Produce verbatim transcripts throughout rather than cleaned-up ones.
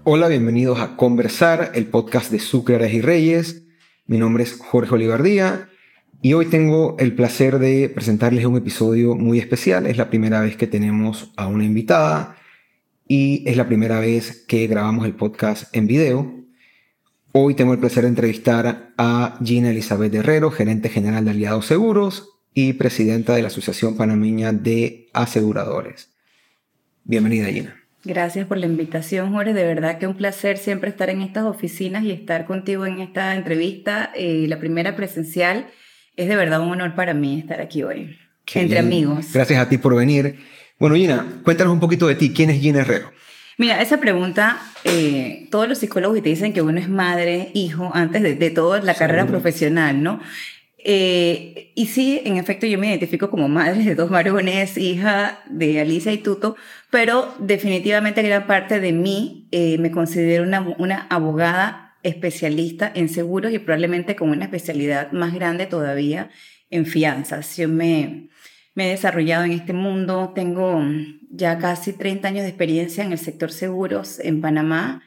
Hola, bienvenidos a Conversar, el podcast de Sucre y Reyes. Mi nombre es Jorge Olivardía y hoy tengo el placer de presentarles un episodio muy especial. Es la primera vez que tenemos a una invitada y es la primera vez que grabamos el podcast en video. Hoy tengo el placer de entrevistar a Gina Elizabeth Herrero, gerente general de Aliados Seguros y presidenta de la Asociación Panameña de Aseguradores. Bienvenida, Gina. Gracias por la invitación, Jorge. De verdad que un placer siempre estar en estas oficinas y estar contigo en esta entrevista. Eh, la primera presencial. Es de verdad un honor para mí estar aquí hoy, Qué entre bien. amigos. Gracias a ti por venir. Bueno, Gina, cuéntanos un poquito de ti. ¿Quién es Gina Herrero? Mira, esa pregunta, eh, todos los psicólogos te dicen que uno es madre, hijo, antes de, de toda la carrera profesional, ¿no? Eh, y sí, en efecto, yo me identifico como madre de dos varones, hija de Alicia y Tuto, pero definitivamente gran parte de mí eh, me considero una, una abogada especialista en seguros y probablemente con una especialidad más grande todavía en fianzas. Yo me, me he desarrollado en este mundo, tengo ya casi treinta años de experiencia en el sector seguros en Panamá.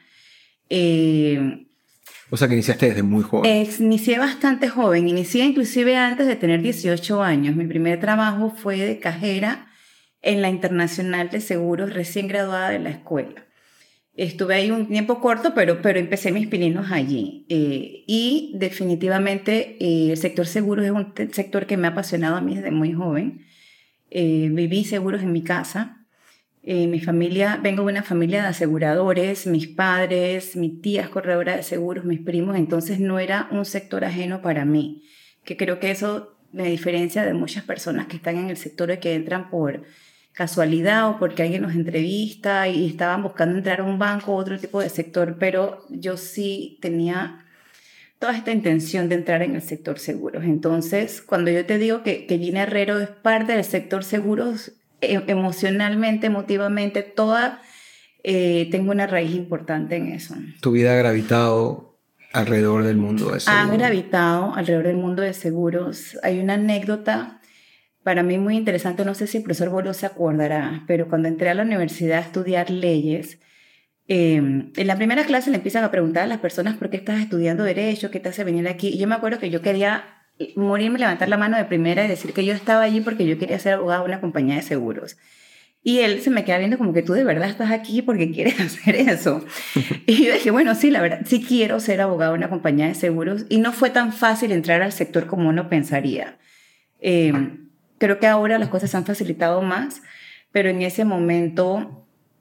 Eh, O sea que iniciaste desde muy joven. Eh, inicié bastante joven, inicié inclusive antes de tener dieciocho años. Mi primer trabajo fue de cajera en la Internacional de Seguros, recién graduada de la escuela. Estuve ahí un tiempo corto, pero, pero empecé mis pininos allí. Eh, y definitivamente eh, el sector seguros es un sector que me ha apasionado a mí desde muy joven. Eh, viví seguros en mi casa. Eh, mi familia, vengo de una familia de aseguradores, mis padres, mi tía es corredora de seguros, mis primos, entonces no era un sector ajeno para mí, que creo que eso me diferencia de muchas personas que están en el sector y que entran por casualidad o porque alguien los entrevista y estaban buscando entrar a un banco o otro tipo de sector, pero yo sí tenía toda esta intención de entrar en el sector seguros. Entonces, cuando yo te digo que, que Gina Herrero es parte del sector seguros, emocionalmente, emotivamente, toda, eh, tengo una raíz importante en eso. Tu vida ha gravitado alrededor del mundo de seguros. Ha gravitado alrededor del mundo de seguros. Hay una anécdota para mí muy interesante, no sé si el profesor Bolo se acordará, pero cuando entré a la universidad a estudiar leyes, eh, en la primera clase le empiezan a preguntar a las personas por qué estás estudiando Derecho, qué te hace venir aquí. Y yo me acuerdo que yo quería morirme, levantar la mano de primera y decir que yo estaba allí porque yo quería ser abogada de una compañía de seguros. Y él se me queda viendo como que tú de verdad estás aquí porque quieres hacer eso. Y yo dije, bueno, sí, la verdad, sí quiero ser abogada de una compañía de seguros. Y no fue tan fácil entrar al sector como uno pensaría. Eh, creo que ahora las cosas se han facilitado más, pero en ese momento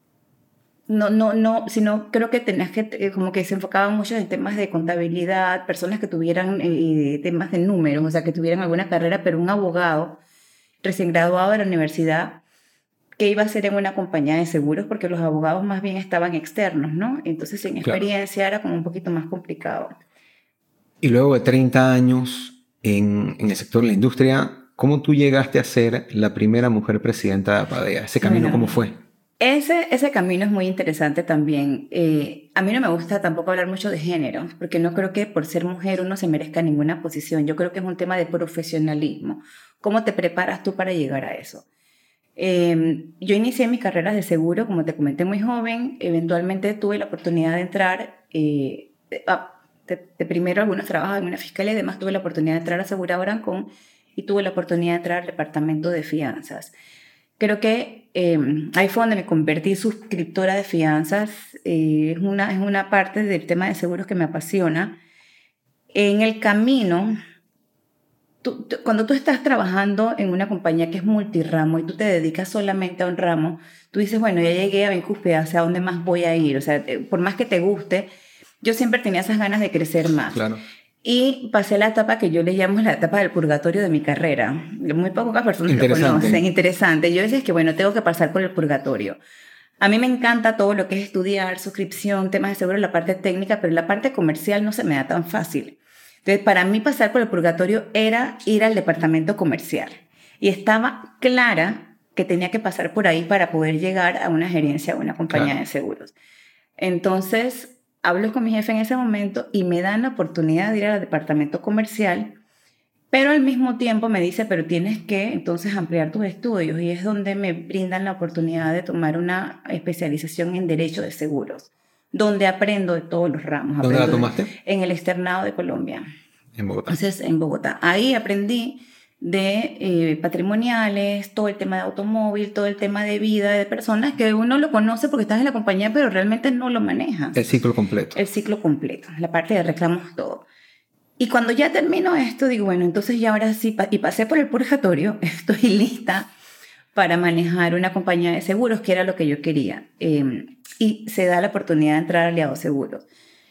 no, no, no, sino creo que tenías que, eh, como que se enfocaban mucho en temas de contabilidad, personas que tuvieran eh, temas de números, o sea, que tuvieran alguna carrera, pero un abogado recién graduado de la universidad, ¿qué iba a hacer en una compañía de seguros? Porque los abogados más bien estaban externos, ¿no? Entonces, sin experiencia, claro, era como un poquito más complicado. Y luego de treinta años en, en el sector de la industria, ¿cómo tú llegaste a ser la primera mujer presidenta de APADEA? ¿Ese camino bueno, cómo fue? Ese, ese camino es muy interesante también. Eh, a mí no me gusta tampoco hablar mucho de género, porque no creo que por ser mujer uno se merezca ninguna posición. Yo creo que es un tema de profesionalismo. ¿Cómo te preparas tú para llegar a eso? Eh, yo inicié mi carrera de seguro, como te comenté, muy joven. Eventualmente tuve la oportunidad de entrar, eh, de, de, de primero algunos trabajos en una fiscalía y además tuve la oportunidad de entrar a aseguradora Ancon y tuve la oportunidad de entrar al departamento de fianzas. Creo que eh, ahí fue donde me convertí suscriptora de fianzas. Eh, es, una, es una parte del tema de seguros que me apasiona. En el camino, tú, tú, cuando tú estás trabajando en una compañía que es multiramo y tú te dedicas solamente a un ramo, tú dices, bueno, ya llegué a mi cúspide, ¿hacia dónde más voy a ir? O sea, por más que te guste, yo siempre tenía esas ganas de crecer más. Claro. Y pasé la etapa que yo le llamo la etapa del purgatorio de mi carrera. Muy pocas personas lo conocen. Interesante. Yo decía que, bueno, tengo que pasar por el purgatorio. A mí me encanta todo lo que es estudiar, suscripción, temas de seguro, la parte técnica, pero la parte comercial no se me da tan fácil. Entonces, para mí pasar por el purgatorio era ir al departamento comercial. Y estaba clara que tenía que pasar por ahí para poder llegar a una gerencia o una compañía claro. de seguros. Entonces, hablo con mi jefe en ese momento y me dan la oportunidad de ir al departamento comercial, pero al mismo tiempo me dice, pero tienes que entonces ampliar tus estudios, y es donde me brindan la oportunidad de tomar una especialización en Derecho de Seguros, donde aprendo de todos los ramos. ¿Dónde la Aprendo tomaste? de- en el Externado de Colombia. En Bogotá. Entonces, en Bogotá. Ahí aprendí de eh, patrimoniales, todo el tema de automóvil, todo el tema de vida de personas que uno lo conoce porque estás en la compañía, pero realmente no lo manejas. El ciclo completo. El ciclo completo, la parte de reclamos, todo. Y cuando ya termino esto, digo, bueno, entonces ya ahora sí, pa- y pasé por el purgatorio, estoy lista para manejar una compañía de seguros, que era lo que yo quería. Eh, y se da la oportunidad de entrar a Aliados Seguros.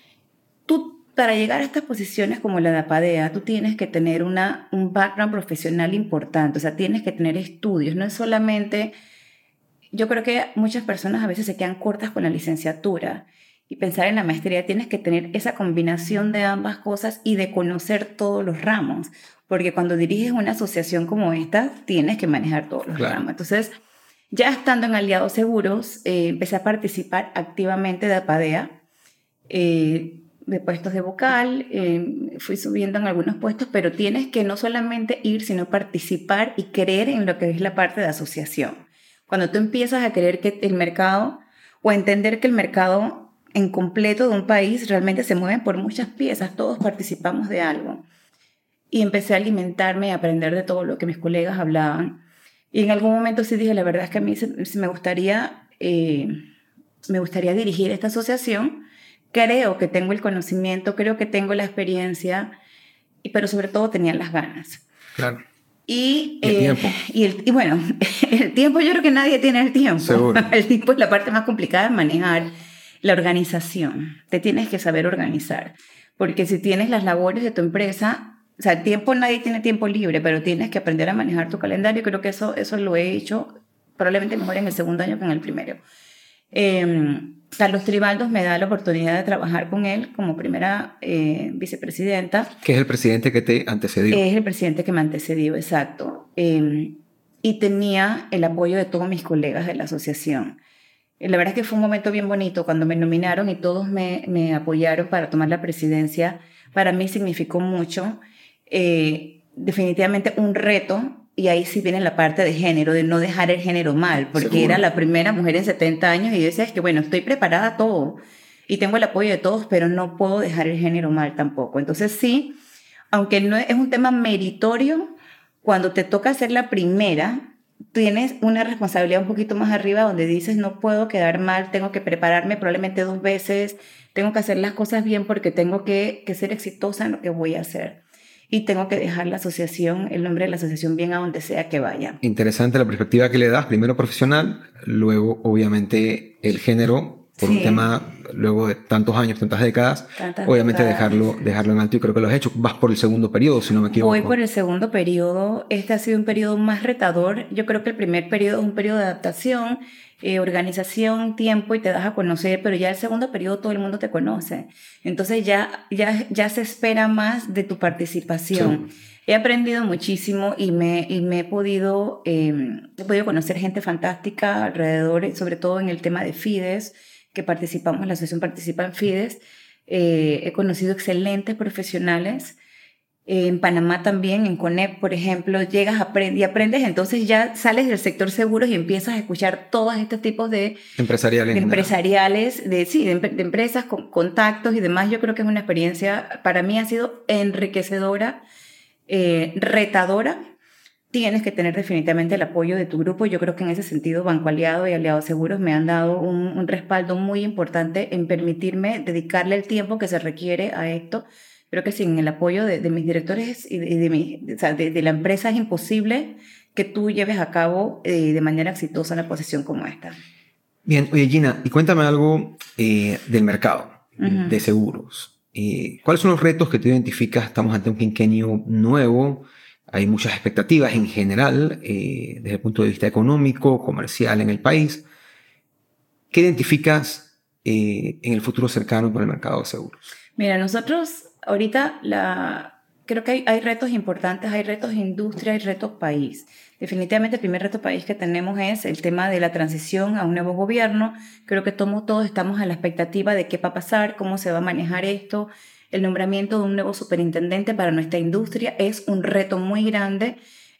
Tú, para llegar a estas posiciones como la de Apadea, tú tienes que tener una, un background profesional importante, o sea, tienes que tener estudios, no es solamente... Yo creo que muchas personas a veces se quedan cortas con la licenciatura y pensar en la maestría, tienes que tener esa combinación de ambas cosas y de conocer todos los ramos, porque cuando diriges una asociación como esta, tienes que manejar todos los Claro. ramos. Entonces, ya estando en Aliados Seguros, eh, empecé a participar activamente de Apadea, eh, de puestos de vocal, eh, fui subiendo en algunos puestos, pero tienes que no solamente ir, sino participar y creer en lo que es la parte de asociación. Cuando tú empiezas a creer que el mercado, o a entender que el mercado en completo de un país realmente se mueve por muchas piezas, todos participamos de algo. Y empecé a alimentarme y a aprender de todo lo que mis colegas hablaban. Y en algún momento sí dije, la verdad es que a mí se, se me gustaría, eh, me gustaría dirigir esta asociación. Creo que tengo el conocimiento, creo que tengo la experiencia, y- pero sobre todo tenía las ganas. Claro. Y, Y el eh, tiempo. Y, el, y bueno, el tiempo, yo creo que nadie tiene el tiempo. Seguro. El tiempo es la parte más complicada de manejar. La organización. Te tienes que saber organizar. Porque si tienes las labores de tu empresa, o sea, el tiempo, nadie tiene tiempo libre, pero tienes que aprender a manejar tu calendario. Creo que eso, eso lo he hecho probablemente mejor en el segundo año que en el primero. Eh, Carlos Tribaldos me da la oportunidad de trabajar con él como primera eh, vicepresidenta. Que es el presidente que te antecedió. Es el presidente que me antecedió, exacto. Eh, y tenía el apoyo de todos mis colegas de la asociación. Eh, La verdad es que fue un momento bien bonito cuando me nominaron y todos me, me apoyaron para tomar la presidencia. Para mí significó mucho. Eh, definitivamente un reto. Y ahí sí viene la parte de género, de no dejar el género mal, porque Seguro. era la primera mujer en setenta años y yo decía, es que bueno, estoy preparada a todo y tengo el apoyo de todos, pero no puedo dejar el género mal tampoco. Entonces sí, aunque no es un tema meritorio, cuando te toca ser la primera, tienes una responsabilidad un poquito más arriba donde dices, no puedo quedar mal, tengo que prepararme probablemente dos veces, tengo que hacer las cosas bien porque tengo que, que ser exitosa en lo que voy a hacer. Y tengo que dejar la asociación, el nombre de la asociación bien a donde sea que vaya. Interesante la perspectiva que le das, primero profesional, luego obviamente el género, por Sí. un tema, luego de tantos años, tantas décadas, Tantas obviamente décadas. dejarlo, dejarlo en alto y creo que lo has hecho. Vas por el segundo periodo, si no me equivoco. Voy por el segundo periodo. Este ha sido un periodo más retador. Yo creo que el primer periodo es un periodo de adaptación, eh, organización, tiempo y te das a conocer, pero ya el segundo periodo todo el mundo te conoce. Entonces ya, ya, ya se espera más de tu participación. Sí. He aprendido muchísimo y me, y me he podido, eh, he podido conocer gente fantástica alrededor, sobre todo en el tema de Fides, que participamos, la asociación participa en Fides. Eh, he conocido excelentes profesionales. En Panamá también, en Conep, por ejemplo, llegas aprend y aprendes, entonces ya sales del sector seguros y empiezas a escuchar todos estos tipos de, Empresariales. de empresariales, de, sí, de, de empresas, con contactos y demás. Yo creo que es una experiencia, para mí ha sido enriquecedora, eh, retadora. Tienes que tener definitivamente el apoyo de tu grupo. Yo creo que en ese sentido Banco Aliado y Aliados Seguros me han dado un, un respaldo muy importante en permitirme dedicarle el tiempo que se requiere a esto. Creo que sin el apoyo de, de mis directores y de, de, mi, de, o sea, de, de la empresa es imposible que tú lleves a cabo eh, de manera exitosa una posición como esta. Bien, oye Gina, y cuéntame algo eh, del mercado Uh-huh. de seguros. Eh, ¿Cuáles son los retos que tú identificas? Estamos ante un quinquenio nuevo, hay muchas expectativas en general eh, desde el punto de vista económico, comercial en el país. ¿Qué identificas eh, en el futuro cercano para el mercado de seguros? Mira, nosotros ahorita la, creo que hay, hay retos importantes, hay retos de industria, hay retos país. Definitivamente el primer reto país que tenemos es el tema de la transición a un nuevo gobierno. Creo que todos, todos estamos a la expectativa de qué va a pasar, cómo se va a manejar esto. El nombramiento de un nuevo superintendente para nuestra industria es un reto muy grande.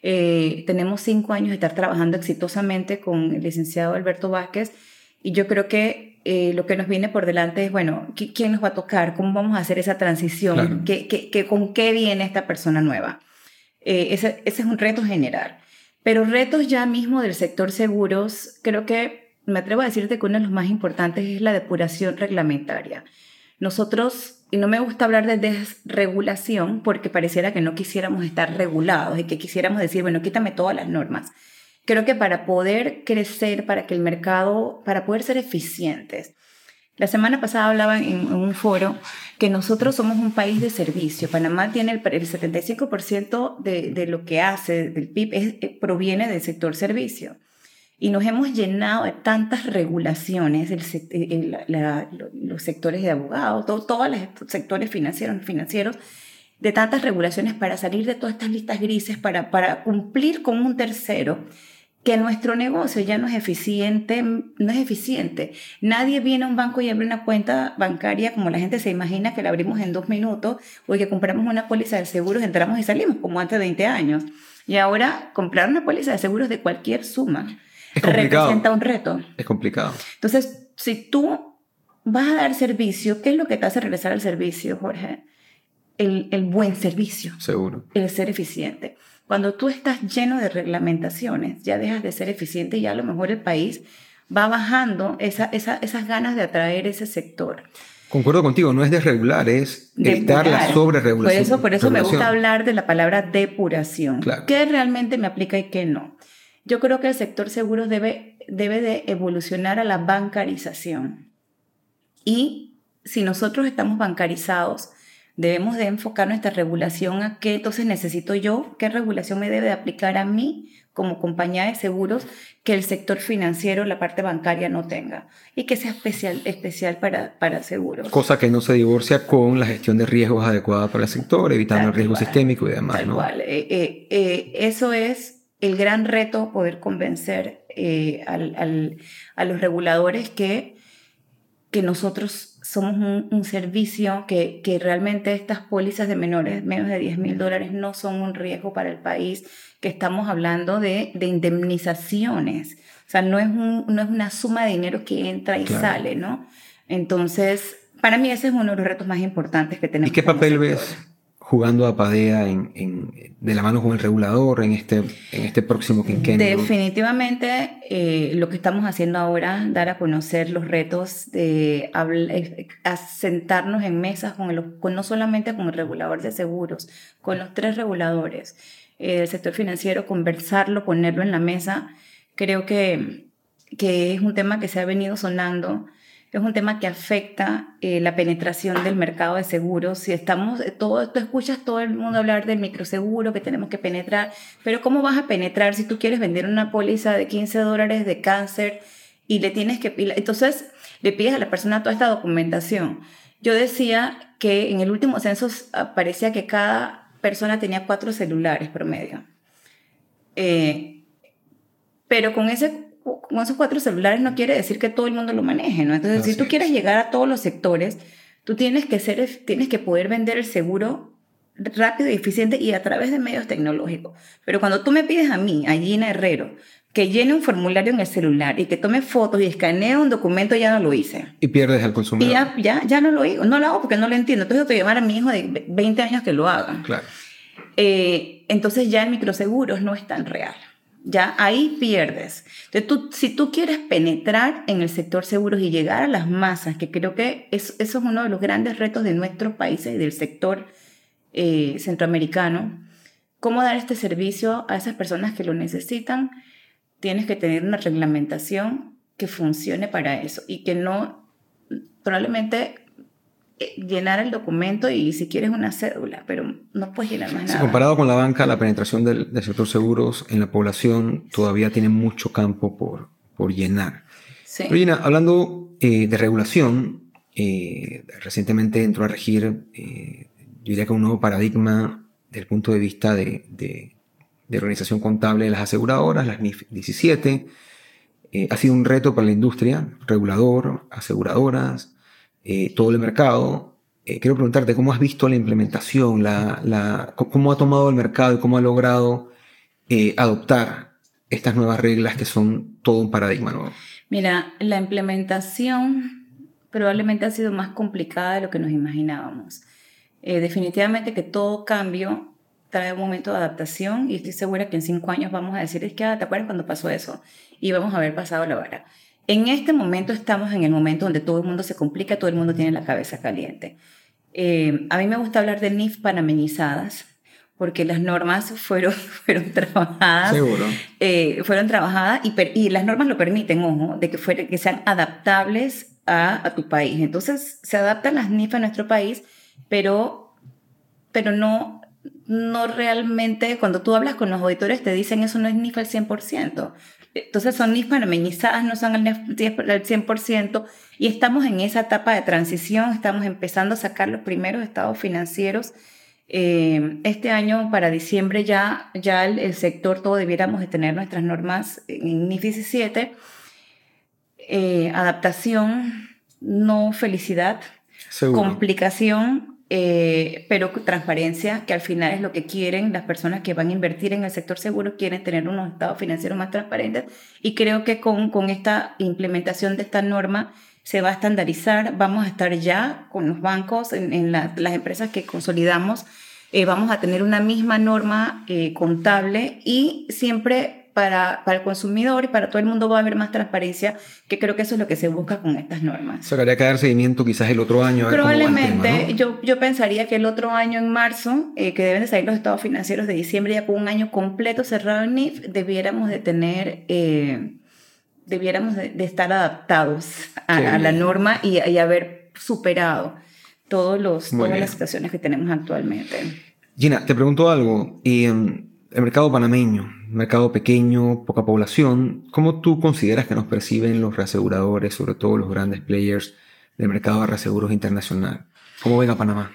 Eh, tenemos cinco años de estar trabajando exitosamente con el licenciado Alberto Vázquez y yo creo que eh, lo que nos viene por delante es, bueno, ¿quién nos va a tocar? ¿Cómo vamos a hacer esa transición? Claro. ¿Qué, qué, qué, ¿Con qué viene esta persona nueva? Eh, ese, ese es un reto general. Pero retos ya mismo del sector seguros, creo que me atrevo a decirte que uno de los más importantes es la depuración reglamentaria. Nosotros, y no me gusta hablar de desregulación porque pareciera que no quisiéramos estar regulados y que quisiéramos decir, bueno, quítame todas las normas. Creo que para poder crecer, para que el mercado, para poder ser eficientes. La semana pasada hablaba en, en un foro que nosotros somos un país de servicio. Panamá tiene el, el setenta y cinco por ciento de, de lo que hace, del P I B, es, es, proviene del sector servicio. Y nos hemos llenado de tantas regulaciones, el, el, la, los sectores de abogados, todo, todos los sectores financieros, financieros, de tantas regulaciones para salir de todas estas listas grises, para, para cumplir con un tercero, que nuestro negocio ya no es eficiente, no es eficiente. Nadie viene a un banco y abre una cuenta bancaria como la gente se imagina, que la abrimos en dos minutos, o que compramos una póliza de seguros, entramos y salimos, como hace veinte años. Y ahora comprar una póliza de seguros de cualquier suma es complicado. Representa un reto. Es complicado. Entonces, si tú vas a dar servicio, ¿qué es lo que te hace regresar al servicio, Jorge? El, el buen servicio. Seguro. El ser eficiente. Cuando tú estás lleno de reglamentaciones, ya dejas de ser eficiente y ya a lo mejor el país va bajando esa, esa, esas ganas de atraer ese sector. Concuerdo contigo, no es desregular, es evitar la sobreregulación. Por eso, por eso me gusta hablar de la palabra depuración. Claro. ¿Qué realmente me aplica y qué no? Yo creo que el sector seguros debe, debe de evolucionar a la bancarización. Y si nosotros estamos bancarizados, debemos de enfocar nuestra regulación a qué entonces necesito yo, qué regulación me debe de aplicar a mí como compañía de seguros que el sector financiero, la parte bancaria no tenga y que sea especial, especial para, para seguros. Cosa que no se divorcia con la gestión de riesgos adecuada para el sector, evitando el riesgo sistémico y demás. Tal ¿no? cual. Eh, eh, eh, eso es el gran reto, poder convencer eh, al, al, a los reguladores que, que nosotros somos un, un servicio, que, que realmente estas pólizas de menores, menos de diez mil dólares, no son un riesgo para el país, que estamos hablando de, de indemnizaciones. O sea, no es, un, no es una suma de dinero que entra y claro. sale, ¿no? Entonces, para mí ese es uno de los retos más importantes que tenemos. ¿Y qué papel ves jugando a Pagea en, en, de la mano con el regulador en este, en este próximo quinquenio? Definitivamente eh, lo que estamos haciendo ahora, dar a conocer los retos, de hablar, a sentarnos en mesas con, el, con no solamente con el regulador de seguros, con los tres reguladores eh, del sector financiero, conversarlo, ponerlo en la mesa. Creo que, que es un tema que se ha venido sonando. Es un tema que afecta eh, la penetración del mercado de seguros. Si estamos, todo, tú escuchas todo el mundo hablar del microseguro, que tenemos que penetrar, pero ¿cómo vas a penetrar si tú quieres vender una póliza de quince dólares de cáncer y le tienes que... Entonces, le pides a la persona toda esta documentación. Yo decía que en el último censo parecía que cada persona tenía cuatro celulares promedio. Eh, pero con ese... con esos cuatro celulares no quiere decir que todo el mundo lo maneje, ¿no? Entonces, Así si tú es. quieres llegar a todos los sectores, tú tienes que, ser, tienes que poder vender el seguro rápido y eficiente y a través de medios tecnológicos. Pero cuando tú me pides a mí, a Gina Herrero, que llene un formulario en el celular y que tome fotos y escanee un documento, ya no lo hice. Y pierdes al consumidor. Y ya, ya, ya no lo hago, no lo hago porque no lo entiendo. Entonces, yo tengo que llamar a mi hijo de veinte años que lo haga. Claro. Eh, entonces, ya el microseguros no es tan real. Ya ahí pierdes. Entonces, tú, si tú quieres penetrar en el sector seguros y llegar a las masas, que creo que es, eso es uno de los grandes retos de nuestros países y del sector eh, centroamericano, cómo dar este servicio a esas personas que lo necesitan, tienes que tener una reglamentación que funcione para eso y que no, probablemente... llenar el documento y si quieres una cédula, pero no puedes llenar más nada. Sí, comparado con la banca, la penetración del, del sector seguros en la población todavía tiene mucho campo por, por llenar. Sí. Pero Gina, hablando eh, de regulación, eh, recientemente entró a regir, eh, yo diría que un nuevo paradigma desde el punto de vista de, de, de organización contable de las aseguradoras, las N I F diecisiete. Eh, ha sido un reto para la industria, regulador, aseguradoras, Eh, todo el mercado. Eh, quiero preguntarte cómo has visto la implementación, la, la, cómo ha tomado el mercado y cómo ha logrado eh, adoptar estas nuevas reglas que son todo un paradigma nuevo. Mira, la implementación probablemente ha sido más complicada de lo que nos imaginábamos. Eh, definitivamente que todo cambio trae un momento de adaptación y estoy segura que en cinco años vamos a decir, es que, ah, ¿te acuerdas cuando pasó eso? Y vamos a haber pasado la vara. En este momento estamos en el momento donde todo el mundo se complica, todo el mundo tiene la cabeza caliente. Eh, a mí me gusta hablar de N I F panameñizadas, porque las normas fueron, fueron trabajadas. Seguro. Eh, fueron trabajadas y, per, y las normas lo permiten, ojo, de que, fuera, que sean adaptables a, a tu país. Entonces, se adaptan las N I F a nuestro país, pero, pero no, no realmente, cuando tú hablas con los auditores, te dicen eso no es N I F al cien por ciento. Entonces, son N I F panameñizadas, no son al cien por ciento, y estamos en esa etapa de transición, estamos empezando a sacar los primeros estados financieros. Eh, este año, para diciembre, ya, ya el, el sector todo debiéramos de tener nuestras normas en N I F diecisiete. Eh, adaptación, no felicidad. Seguro. Complicación, eh, pero transparencia, que al final es lo que quieren las personas que van a invertir en el sector seguro, quieren tener unos estados financieros más transparentes, y creo que con, con esta implementación de esta norma se va a estandarizar, vamos a estar ya con los bancos, en, en la, las empresas que consolidamos, eh, vamos a tener una misma norma eh, contable, y siempre para, para el consumidor y para todo el mundo va a haber más transparencia, que creo que eso es lo que se busca con estas normas. Se habría que dar seguimiento quizás el otro año. A ver Probablemente, cómo va el tema, ¿no? yo, yo pensaría que el otro año en marzo, eh, que deben de salir los estados financieros de diciembre, ya con un año completo cerrado en N I F, debiéramos de tener... Eh, debiéramos de, de estar adaptados a, a la norma y, y haber superado todos los, todas bien. las situaciones que tenemos actualmente. Gina, te pregunto algo. Y, um, el mercado panameño, mercado pequeño, poca población, ¿cómo tú consideras que nos perciben los reaseguradores, sobre todo los grandes players del mercado de reaseguros internacional? ¿Cómo ven a Panamá?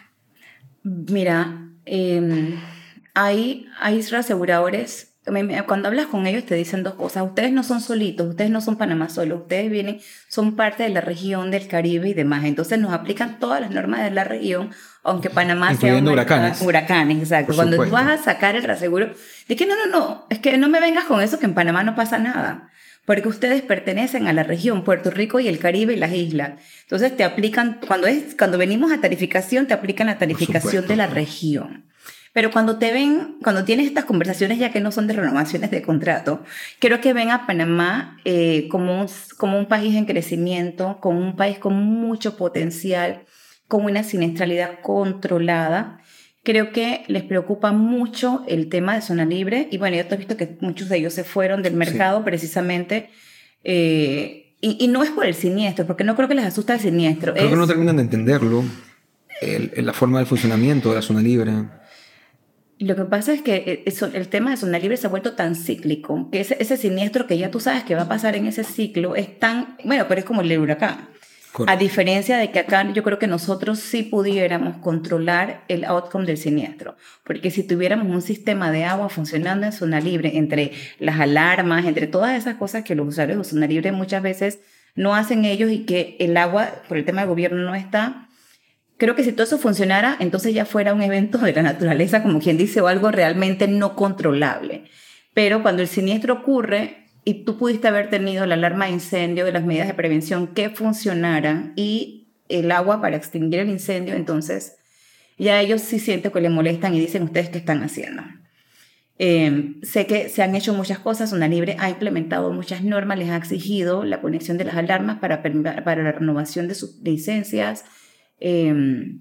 Mira, eh, hay, hay reaseguradores. Cuando hablas con ellos te dicen dos cosas: ustedes no son solitos, ustedes no son Panamá solo, ustedes vienen, son parte de la región del Caribe y demás, entonces nos aplican todas las normas de la región, aunque Panamá incluyendo sea huracanes. Huracanes, exacto. Por Cuando supuesto. tú vas a sacar el reaseguro, de que no, no, no, es que no me vengas con eso, que en Panamá no pasa nada, porque ustedes pertenecen a la región, Puerto Rico y el Caribe y las islas. Entonces te aplican, cuando, es, cuando venimos a tarificación, te aplican la tarificación de la región. Pero cuando te ven, cuando tienes estas conversaciones ya que no son de renovaciones de contrato, creo que ven a Panamá eh, como, un, como un país en crecimiento, como un país con mucho potencial, con una siniestralidad controlada. Creo que les preocupa mucho el tema de zona libre, y bueno, ya te has visto que muchos de ellos se fueron del mercado, sí, precisamente, eh, y, y no es por el siniestro, porque no creo que les asusta el siniestro. Creo es, que no terminan de entenderlo, el, la forma del funcionamiento de la zona libre. Lo que pasa es que el tema de zona libre se ha vuelto tan cíclico, que ese, ese siniestro que ya tú sabes que va a pasar en ese ciclo es tan, bueno, pero es como el huracán. Correcto. A diferencia de que acá yo creo que nosotros sí pudiéramos controlar el outcome del siniestro, porque si tuviéramos un sistema de agua funcionando en zona libre, entre las alarmas, entre todas esas cosas que los usuarios de zona libre muchas veces no hacen ellos, y que el agua por el tema del gobierno no está. Creo que si todo eso funcionara, entonces ya fuera un evento de la naturaleza, como quien dice, o algo realmente no controlable. Pero cuando el siniestro ocurre y tú pudiste haber tenido la alarma de incendio, de las medidas de prevención que funcionaran y el agua para extinguir el incendio, entonces ya ellos sí sienten que le molestan y dicen, ¿ustedes qué están haciendo? Eh, sé que se han hecho muchas cosas, Zona Libre ha implementado muchas normas, les ha exigido la conexión de las alarmas para, para la renovación de sus licencias. Eh,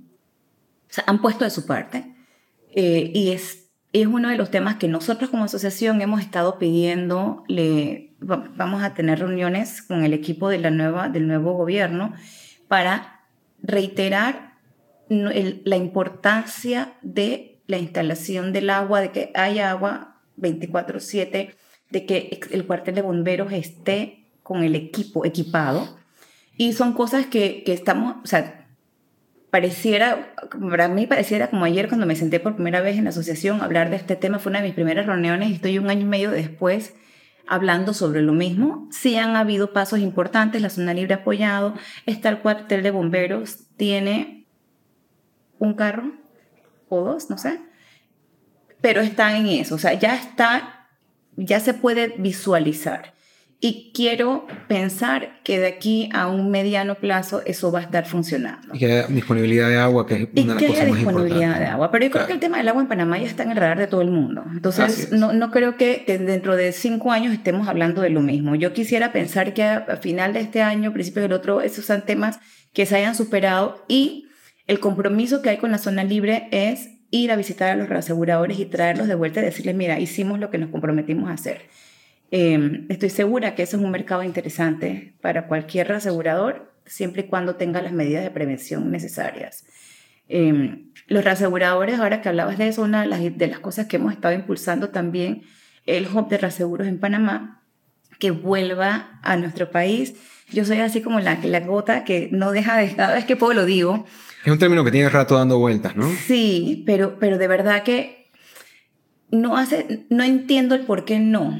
o sea, han puesto de su parte, eh, y es, es uno de los temas que nosotros como asociación hemos estado pidiendo. Le, vamos a tener reuniones con el equipo de la nueva, del nuevo gobierno para reiterar el, la importancia de la instalación del agua, de que haya agua veinticuatro siete, de que el cuartel de bomberos esté con el equipo equipado, y son cosas que, que estamos, o sea, pareciera, para mí pareciera como ayer cuando me senté por primera vez en la asociación a hablar de este tema. Fue una de mis primeras reuniones y estoy un año y medio después hablando sobre lo mismo. Sí han habido pasos importantes, la Zona Libre ha apoyado, está el cuartel de bomberos, tiene un carro o dos, no sé, pero están en eso, o sea, ya está, ya se puede visualizar. y quiero pensar que de aquí a un mediano plazo eso va a estar funcionando. Y que haya disponibilidad de agua, que es una de las cosas más importantes. Y que haya disponibilidad de agua. Pero yo creo claro. que el tema del agua en Panamá ya está en el radar de todo el mundo. Entonces, no, no creo que, que dentro de cinco años estemos hablando de lo mismo. Yo quisiera pensar que a, a final de este año, principio del otro, esos son temas que se hayan superado y el compromiso que hay con la zona libre es ir a visitar a los reaseguradores y traerlos de vuelta y decirles, mira, hicimos lo que nos comprometimos a hacer. Eh, estoy segura que eso es un mercado interesante para cualquier reasegurador, siempre y cuando tenga las medidas de prevención necesarias. Eh, los reaseguradores, ahora que hablabas de eso, una de las, de las cosas que hemos estado impulsando también, el hub de reaseguros en Panamá, que vuelva a nuestro país. Yo soy así como la, la gota que no deja de... Cada vez que puedo lo digo. Es un término que tiene rato dando vueltas, ¿no? Sí, pero, pero de verdad que no, hace, no entiendo el por qué no.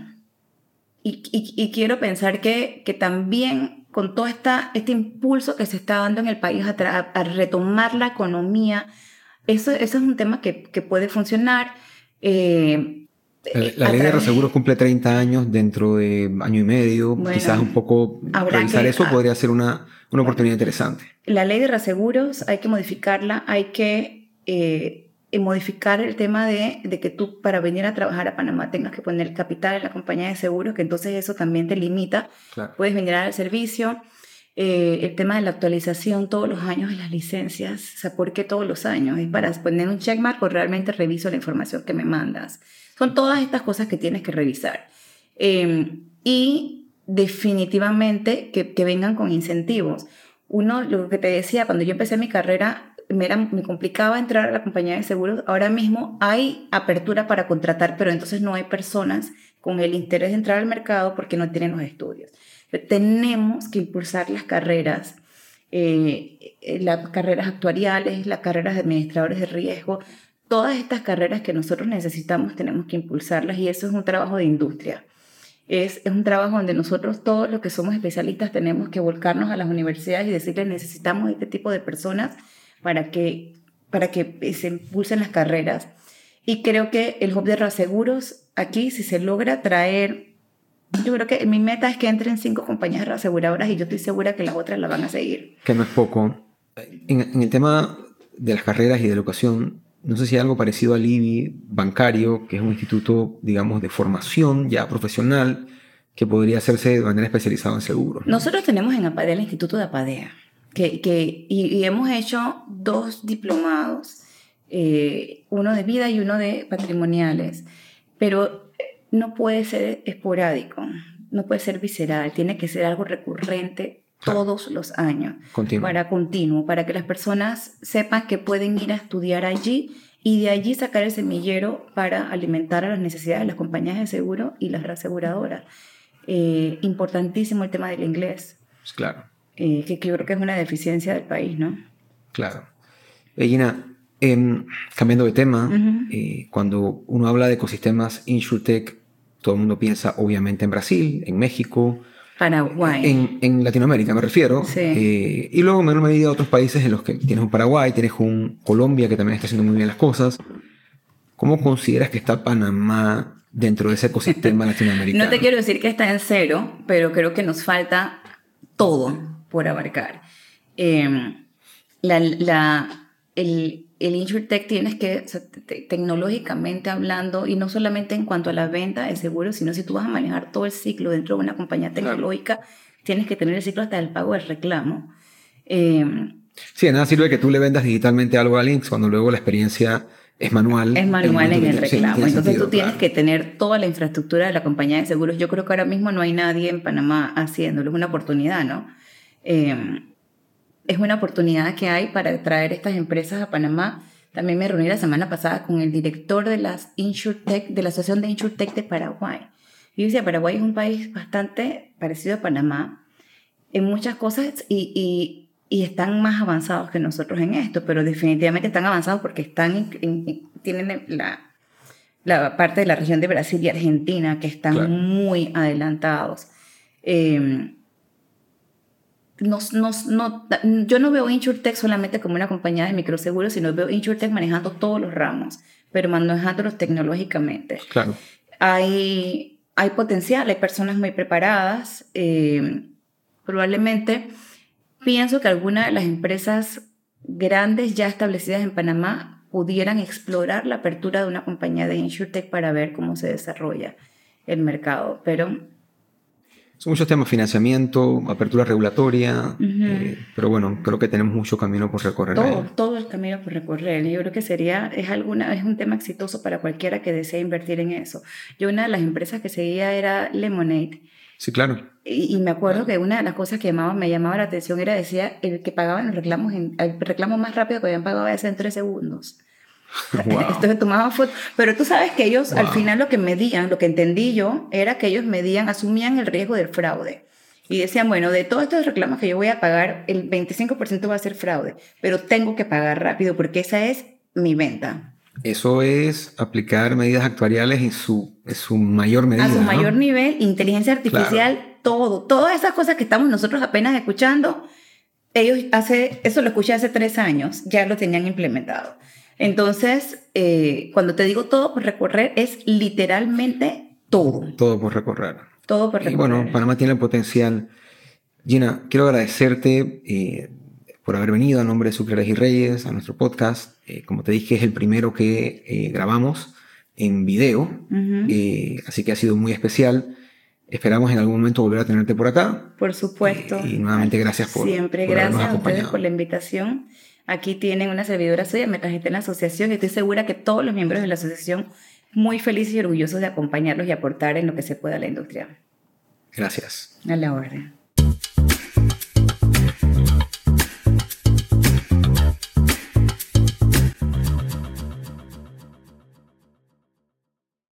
Y, y, y quiero pensar que, que también con todo esta, este impulso que se está dando en el país a, tra- a retomar la economía, eso, eso es un tema que, que puede funcionar. Eh, La, la ley de reaseguros cumple treinta años dentro de año y medio. Bueno, quizás un poco revisar que, eso ah, podría ser una, una oportunidad bueno, interesante. La ley de reaseguros hay que modificarla, hay que... Eh, modificar el tema de, de que tú para venir a trabajar a Panamá tengas que poner capital en la compañía de seguros, que entonces eso también te limita. Claro. Puedes venir al servicio. Eh, el tema de la actualización todos los años de las licencias, o sea, ¿por qué todos los años? ¿Es para poner un checkmark o realmente reviso la información que me mandas? Son todas estas cosas que tienes que revisar. Eh, y definitivamente que, que vengan con incentivos. Uno, lo que te decía, cuando yo empecé mi carrera, Me, era, me complicaba entrar a la compañía de seguros. Ahora mismo hay apertura para contratar, pero entonces no hay personas con el interés de entrar al mercado porque no tienen los estudios. Tenemos que impulsar las carreras, eh, las carreras actuariales, las carreras de administradores de riesgo. Todas estas carreras que nosotros necesitamos tenemos que impulsarlas y eso es un trabajo de industria. Es, es un trabajo donde nosotros, todos los que somos especialistas, tenemos que volcarnos a las universidades y decirles necesitamos este tipo de personas para que, para que se impulsen las carreras. Y creo que el hub de reaseguros, aquí, si se logra traer, yo creo que mi meta es que entren cinco compañías reaseguradoras y yo estoy segura que las otras las van a seguir. Que no es poco. En, en el tema de las carreras y de educación, no sé si hay algo parecido al I B I bancario, que es un instituto, digamos, de formación ya profesional, que podría hacerse de manera especializada en seguros, ¿no? Nosotros tenemos en Apadea el Instituto de Apadea. Que, que, y, y hemos hecho dos diplomados, eh, uno de vida y uno de patrimoniales, pero no puede ser esporádico, no puede ser visceral, tiene que ser algo recurrente claro. todos los años, continuo. para continuo, para que las personas sepan que pueden ir a estudiar allí y de allí sacar el semillero para alimentar a las necesidades de las compañías de seguro y las reaseguradoras. Eh, importantísimo el tema del inglés. Claro. Eh, que, que yo creo que es una deficiencia del país, ¿no? Claro. Gina, eh, cambiando de tema, uh-huh. eh, cuando uno habla de ecosistemas InsurTech, todo el mundo piensa obviamente en Brasil, en México, Paraguay. En, en Latinoamérica me refiero. Sí. Eh, y luego en menor medida otros países en los que tienes un Paraguay, tienes un Colombia que también está haciendo muy bien las cosas. ¿Cómo consideras que está Panamá dentro de ese ecosistema latinoamericano? No te quiero decir que está en cero, pero creo que nos falta todo por abarcar. Eh, la, la, el, el InsurTech tienes que, o sea, te, tecnológicamente hablando, y no solamente en cuanto a la venta de seguros, sino si tú vas a manejar todo el ciclo dentro de una compañía tecnológica, claro. tienes que tener el ciclo hasta el pago del reclamo. Eh, sí, de nada sirve que tú le vendas digitalmente algo a Links cuando luego la experiencia es manual. Es manual en el reclamo. Sí, Entonces sentido, tú tienes claro. que tener toda la infraestructura de la compañía de seguros. Yo creo que ahora mismo no hay nadie en Panamá haciéndolo. Es una oportunidad, ¿no? Eh, es una oportunidad que hay para traer estas empresas a Panamá. También me reuní la semana pasada con el director de, las InsurTech, de la Asociación de InsurTech de Paraguay. Y yo decía, Paraguay es un país bastante parecido a Panamá en muchas cosas y, y, y están más avanzados que nosotros en esto, pero definitivamente están avanzados porque están en, en, tienen la, la parte de la región de Brasil y Argentina que están claro. muy adelantados. Eh, Nos, nos, no, yo no veo InsurTech solamente como una compañía de microseguros, sino veo InsurTech manejando todos los ramos, pero manejándolos tecnológicamente. Claro. Hay, hay potencial, hay personas muy preparadas. Eh, probablemente pienso que algunas de las empresas grandes ya establecidas en Panamá pudieran explorar la apertura de una compañía de InsurTech para ver cómo se desarrolla el mercado, pero... Son muchos temas, financiamiento, apertura regulatoria, Uh-huh. eh, pero bueno, creo que tenemos mucho camino por recorrer. Todo, ahí. todo el camino por recorrer. Yo creo que sería, es, alguna, es un tema exitoso para cualquiera que desee invertir en eso. Yo una de las empresas que seguía era Lemonade. Sí, claro. Y, y me acuerdo que una de las cosas que llamaba, me llamaba la atención era, decía, el que pagaban los reclamos, en, el reclamo más rápido que habían pagado era en tres segundos. Wow. Entonces tomaban fotos, pero tú sabes que ellos Wow. al final lo que medían, lo que entendí yo, era que ellos medían, asumían el riesgo del fraude. Y decían, bueno, de todos estos reclamos que yo voy a pagar, el veinticinco por ciento va a ser fraude, pero tengo que pagar rápido porque esa es mi venta. Eso es aplicar medidas actuariales en su, en su mayor medida. A su ¿no? mayor nivel, inteligencia artificial, claro. todo. Todas esas cosas que estamos nosotros apenas escuchando, ellos hace, eso lo escuché hace tres años, ya lo tenían implementado. Entonces, eh, cuando te digo todo por recorrer, es literalmente todo. Todo por recorrer. Todo por recorrer. Y bueno, Panamá tiene el potencial. Gina, quiero agradecerte eh, por haber venido a nombre de Sucre y Reyes a nuestro podcast. Eh, como te dije, es el primero que eh, grabamos en video, uh-huh. eh, así que ha sido muy especial. Esperamos en algún momento volver a tenerte por acá. Por supuesto. Eh, y nuevamente gracias por Siempre por gracias a ustedes por la invitación. Aquí tienen una servidora suya, me trajiste en la asociación y estoy segura que todos los miembros de la asociación muy felices y orgullosos de acompañarlos y aportar en lo que se pueda a la industria. Gracias. A la orden.